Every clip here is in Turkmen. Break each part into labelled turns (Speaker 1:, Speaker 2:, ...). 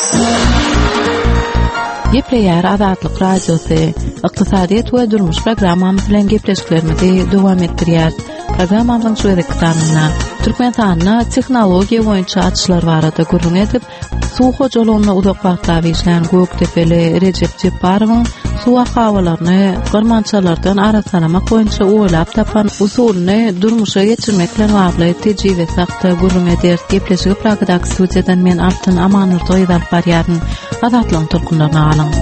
Speaker 1: Gepleýär Azatlyk Radiosu, ykdysadyýet we durmuş programmamyz bilen gepleşiklerimizi dowam etdirýär. Programmamyzyň şu edekdanlyna Türkmenistanyna tehnologiýa boýunça açyşlar barada gurrun edip, suw hojulugyna uzak wagtda işleýän Göktepeli Recep Jeparowyň suw ahawalaryny gyrmançalardan arasalamak boýunça oýlap tapan usulyny durmuşa geçirmek bilen bagly tejribe sakda gurrun eder. Gepleşigi Pragadak studiýadan men Altyn Amanurda ýazyp barýaryn. Azatlyň tolkunlaryna alyň.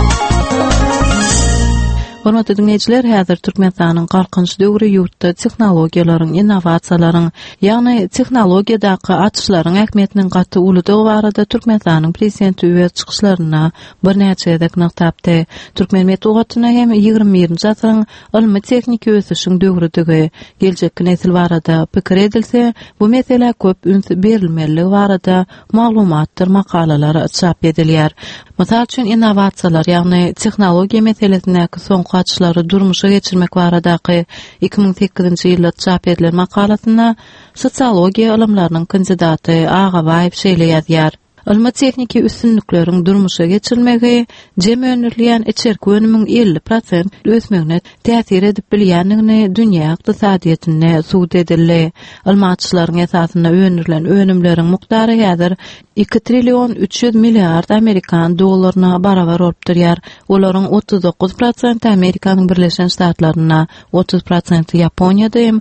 Speaker 1: Hormatly dinleýijiler, häzir Türkmenistanyň galkynç döwri ýurtda tehnologiýalaryň, innovasiýalaryň, ýagny tehnologiýadaky açyşlaryň ähmiýetiniň gaty ulydygy barada Türkmenistanyň prezidenti öz çykyşlaryna bir näçe edek noktapdy. Türkmen medeniýetyne hem 21-nji asyryň ilmi tehnik ösüşiň döwridigi, geljek nesil barada pikir edilse, bu mesele köp üns berilmeligi barada maglumatlar, makalalar çap edilýär. Mysal üçin innovasiýalar, ýagny tehnologiýa meselesindäki soňky açyşlary durmuşa geçirmek baradaky 2008-nji ýylda çap edilen makalasyna sosiologiýa ilmläriniň kandidaty Agabaýew şeýle ýazýar. Ilmi texniki üstünlikleriň durmuşa geçirilmegi jem öňürleýän içerki önümiň 50% ösmegine täsir edip bilýändigini dünýä ykdysadyýetine suwd edildi. Ilmi açyşlaryň esasyna öňürlen önümleriň mukdary häzir 2 trillion 300 milliard Amerikan dollaryna barabar bolup durýar. Olaryň 39% Amerikanyň Birleşen Ştatlaryna, 30% Ýaponiýada hem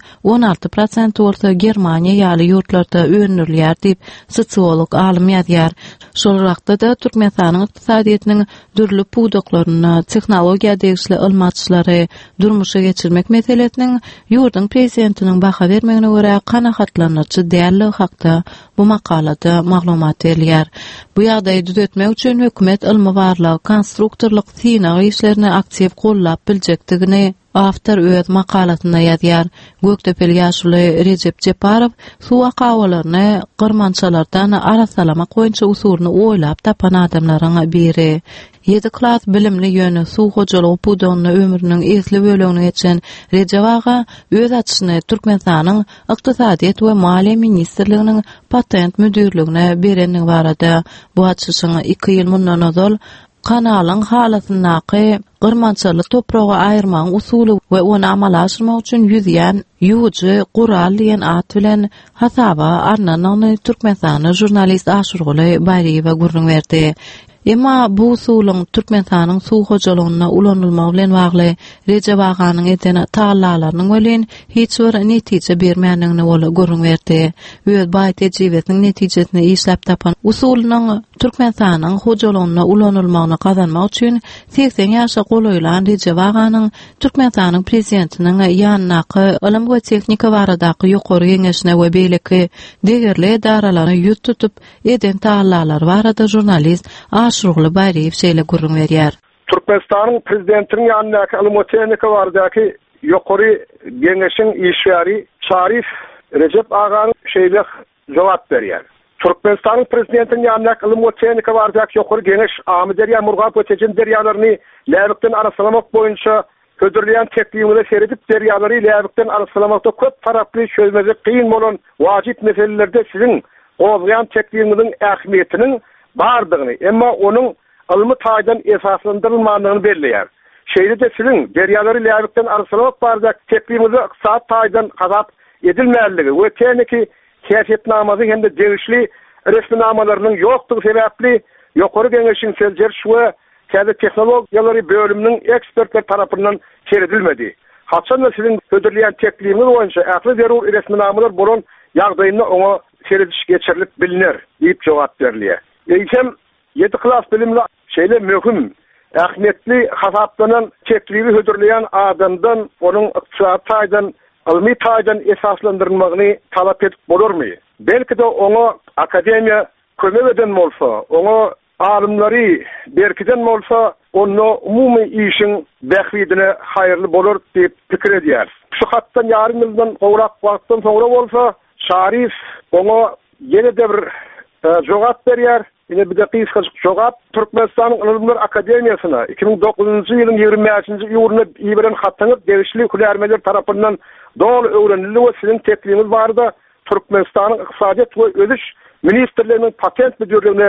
Speaker 1: 16% bolsa Germaniýa ýaly ýurtlarda öňürleýär diýip sosiolog alim ýazýar. Şol wagtda da Türkmenistanyň ykdysadyýetiniň dürli pudoklaryna, tehnologiýa degişli ilmi açyşlary durmuşa geçirmek meselesiniň ýurdun prezidentiniň baha bermegine görä kanagatlanyrjy dälligi hakda bu makalada maglumat edilýär. Bu ýagdaýy düzeltmek üçin hökümet ilmi barlyk, konstruktorlyk, synaw işlerini aktiw gollap biljekdigini After öz makalasyna ýazýar. Göktepeli ýaşuly Recep Jeparow suw ahawalaryny gyrmançalardan arasalamak boýunça usulyny oýlap tapan adamlaryň biri. 7 klas bilimli ýöne suw hojulugy pudogyny ömrüniň esli bölegini geçen Recep aga öz açyşyny Türkmenistanyň ykdysadyýet we maliýe ministrliginiň patent müdirligine berenigi barada bu açyşyny 2 ýyl mundan ozal kanalyň halatyndaky gyrmançaly topragy aýyrmaň usuly we onu amala aşyrmak üçin ýüzýän ýuwjy Gural diýen at bilen hasaba arnanyny Türkmenistanyň jurnalist Aşurguly Baýrywa gurrun berdi. Emma bu usulyň Türkmenistanyň suw hojulugyna ulanylmagy bilen bagly Recep aganyň eden taallalarynyň welin hiç bir netije bermäňdigini ol gurrun berdi. Öz baý tejribesiniň netijesini işläp tapan usulynyň Türkmenistanyň hojulugyna ulanylmagyny kazanmak üçin 80 ýaşa golaýlan Recep aganyň Türkmenistanyň prezidentiniň ýanynaky ilim we tehnika baradaky ýokary geňeşine we beýleki degerli edaralary ýut tutup eden taallalar barada jurnalist Aşurguly Baýryw şeýle gurrun berýär.
Speaker 2: Türkmenistanyň prezidentiniň ýanynaky ilim we tehnika baradaky ýokary geňeşiň işgäri Şarif Recep agany şeýle jogap berýär. Türkmenistanyň prezidentiniň ýanynaky ilim we tehnika baradaky ýokary geňeş Amideriýa Murgap we Tejen derýalaryny läbikden arasalamak boýunça ködürleyen teklifini seredip deryaları läbikden arasalamakda köp taraply çözmejek kıyın bolan wajip meselelerde sizin gozlayan teklifinizin ähmiýetiniň bardygyny, emma onuň ilmi taýdan esaslandyrylmagyny belleýär. Şeýle de sizin deryaları läbikden arasalamak bardak teklifinizi ykdysat taýdan gazap edilmäligi we tehniki käfiýetnamazy hemde degişli resminamalarynyň ýokdugy sebäpli ýokary geňeşiň seljerş we käde tehnologiýalary bölüminiň ekspertler tarapyndan çeredilmedi. Haçan da sizin ködürleyen teklifiniz boýunça ähli zerur resminamalar bolan ýagdaýyna oňa serediş geçirilip bilinir diýip jogap berilýär. Eýsem 7 klas bilimli şeýle möhüm ähmiýetli hasaplanan teklifi hödürleyen adamdan onuň ykdysat taýdan, ilmi taýdan esaslandyrylmagyny talap edip bolarmy? Belki de oňa akademiýa kömek eden bolsa, oňa alimleri berkiden bolsa, onu umumy işin bähwidine haýyrly bolar diýip pikir edýär. Şu hatdan ýarym ýyldan gowrak wagtdan soňra bolsa, Şarif oňa ýene de bir jogap berýär. Ýene bir de kysgaçyk jogap Türkmenistanyň Ilimler Akademiýasyna 2009-njy ýylyň 25-nji ýylyna ýiberen hatanyp degişli hülermeler tarapyndan dogry öwrenildi we sizin teklifiniz barda Türkmenistanyň ykdysadyýet we özüş ministrliginiň patent müdirligine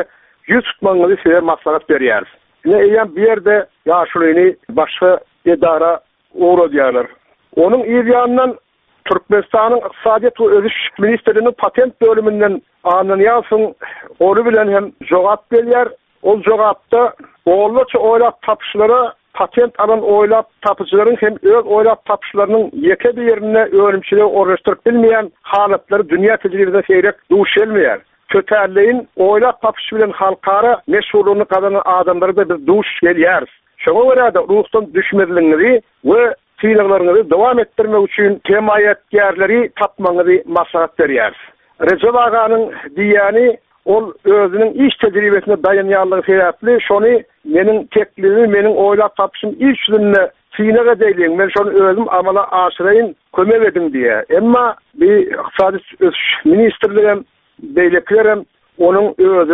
Speaker 2: yüz tutmanızı size maslahat berýäris. Eýen bir ýerde ýaşulyny başga edara uğra diýerler. Onun ýa-da Türkmenistanyň ykdysadyýat we özüş ministrliginiň patent bölümünden anlanýarsyn, onu bilen hem jogap berýär. O jogapda oğulça oylap tapşylara patent alan oylap tapıcıların hem öz oylap tapşylarynyň ýeke bir ýerine öňümçilik ornaşdyryp bilmeýän halatlary dünýä tejribesinde seýrek duş gelmeýär. Kötärliğin oylap tapşy bilen halkara meşhurlugyny kazanan adamlary da biz duş gelýäris. Şoňa görä de ruhdan düşmezligiňizi we fiýlaryňyzy dowam etdirmek üçin temayetgärleri tapmaňyzy maslahat berýäris. Recep Aganyň diýäni ol özünün iş tecrübesine dayanýanlygy sebäpli şonu meniň teklifimi, meniň oylap tapşym işlerine fiýnege diýleň, men şonu özüm amala aşyraýyn, kömek edin diýe. Emma bir ykdysady ministrligim beýleklerim onuň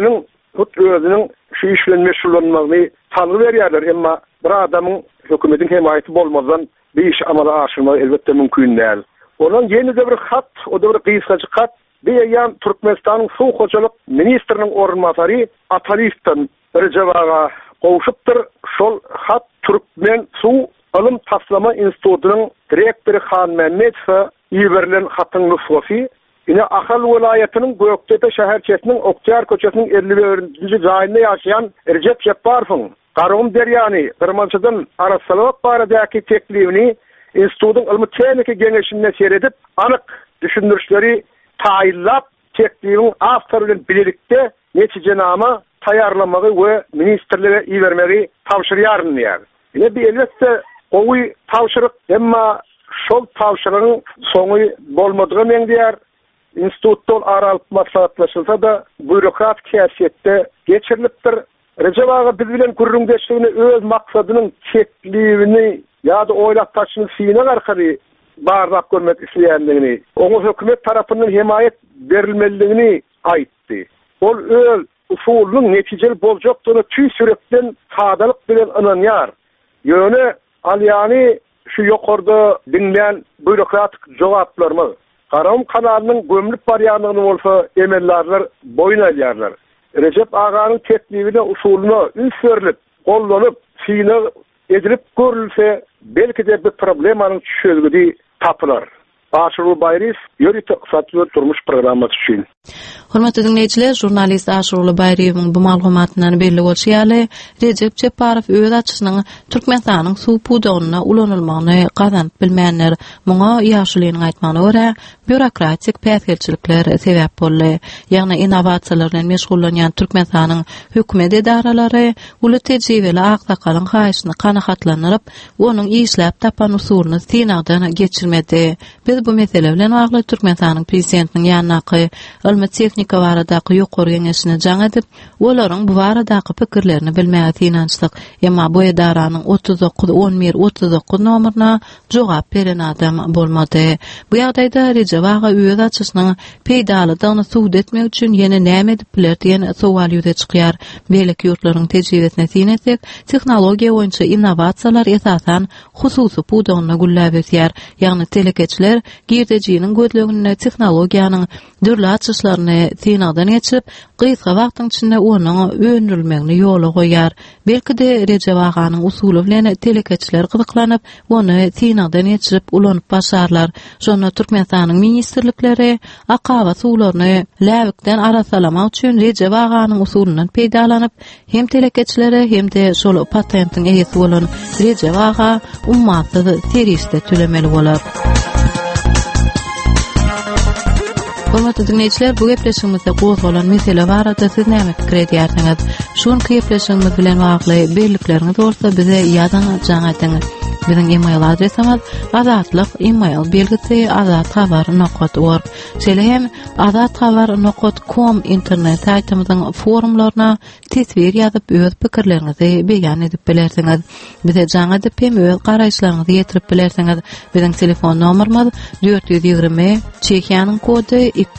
Speaker 2: özünün şu iş bilen meşgullanmagyny tanıp berýärler. Emma bir adamyň hökümetiň himayaty bolmadan bir iş amala aşyrmak elbetde mümkin däl. Onun ýene de bir hat, o da bir gysgaçy hat. Bir ýan Türkmenistanyň suw hojalyk ministriniň ornmasary Ataliyevden Recep Aga gowşupdyr. Şol hat Türkmen suw ilm taslama institutynyň direktory Han Mehmetov ýeberilen hatyň nusgasy. Ine Ahal welaýatynyň Göktepe şäherçesiniň Oktyar köçesiniň 51-nji jaýynda ýaşaýan Recep Jepparowyň Garagum Derýany Gyrmançydan arasalap baradaky teklifini institutyň ilmi tehniki geňeşine seredip anyk düşündürişleri taýinlap teklifin awtory bilen birlikde netijenama taýarlamagy we ministrlige iýermegi tapşyrýaryn diýär. Ine bir elbetde owy tapşyryk, emma şol tapşyrygyň soňy bolmadygy men diýär. Institutdan aralyp maslahatlaşylsa da bürokrat käsiýetde geçirilipdir. Recep Aga biz bilen gurrundeşligini öz maksadynyň teklifini ýa-da oylap taşyny fiýine garkary barlap görmek isleýändigini, oňa hökümet tarapyndan himayet berilmeligini aýtdy. Ol öz usulyň netijeli boljakdygyny tüý sürekden sadalyk bilen ananýar. Ýöne alýany şu ýokarda dinleyen bürokratik jogaplarmy Garagum kanalynyň gömülip barýanlygyny bolsa emellerler boyun alýarlar. Recep Aganyň teklifine usulyna üns berilip, gollanyp, fiýne edilip görülse belki de bir problemanyň çözgüdi tapylar. Aşyryl Bayris, ýönetim ykdysady turmuş programmasy üçin.
Speaker 1: Hormatly dinleýijiler, jurnalist Aşyryl Bayriýewiň bu maglumatlaryny belli bolýaly, Recep Jepparow öz açysynyň Türkmenistanyň suw pudagyna ulanylmagyny gazanyp bilmeýänler muňa ýaşulynyň aýtmagyna görä bürokratik päsgelçilikler sebäp boldy. Ýagny innovasiýalar bilen meşgullanýan Türkmenistanyň hökümet edaralary uly tejribeli aksakalyň haýyşyny kanagatlandyryp, onuň işläp tapan usulyny synagdan geçirmedi. Biz bu mesele bilen bagly Türkmenistanyň prezidentiniň ýanyna ilmi teknika baradaky ýokary geňeşine jaň edip, olaryň bu baradaky pikirlerini bilmäge tinançlyk, emma bu edaranyň 39 nomeryna jogap beren adam bolmady. Bu ýagdaýda Recep Aga öz açysynyň peýdalygyny suwd etmek üçin ýene näme edip biler diýen sowal ýüze çykýar. Beýleki ýurtlaryň tejribesine tinetsek, tehnologiýa boýunça innovasiýalar esasan hususy pudagyna gülläp ötýär. Ýagny telekeçler girdejiniň gözleginde tehnologiýanyň dürli açyşlaryny synagdan geçirip, gysga wagtyň içinde onuň öňürilmegini ýola goýar. Belki de Recep Aganyň usuly bilen telekeçler gyzyklanyp, ony synagdan geçirip ulanyp başarlar. Şonu Türkmenistanyň ministrlikleri Akaba suwlaryny läwikden arasalamak üçin Recep Aganyň usulundan peýdalanyp, hem telekeçlere hem de şol patentiň eýesi bolan Recep Aga ummatly seriste tülemeli bolar. Hormatly dinleýijiler, bu gepleşigimizde gozgalan mesele barada siz näme pikir edýärsiňiz? Şonu gepleşigimiz bilen bagly bellikleriniz bolsa bize ýadan jaň etin. Bizim e-mail adresimiz azatlyk@email belgisi azatxabar.org. Şeýle hem azatxabar.com internet saýtymyzyň forumlaryna tesbir ýazyp öz pikirlerinizi beýan edip bilersiňiz. Bize jaň edip hem öz garaýşlaryňyzy ýetirip bilersiňiz. Biziň telefon nomerimiz 420 Çekiýanyň kody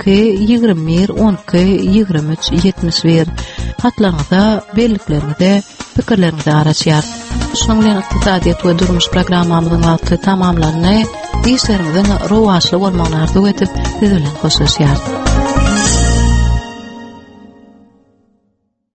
Speaker 1: 221-12-23-71. Hatlaryňyza, belliklerinize, pikirlerinizi araşýar. Şonuň bilen ykdysadyýat we durmuş programmamyzyň wagty tamamlandy. Işlerimizin rowaşly bolmagyny arzu etip, siz bilen hoşlaşýar.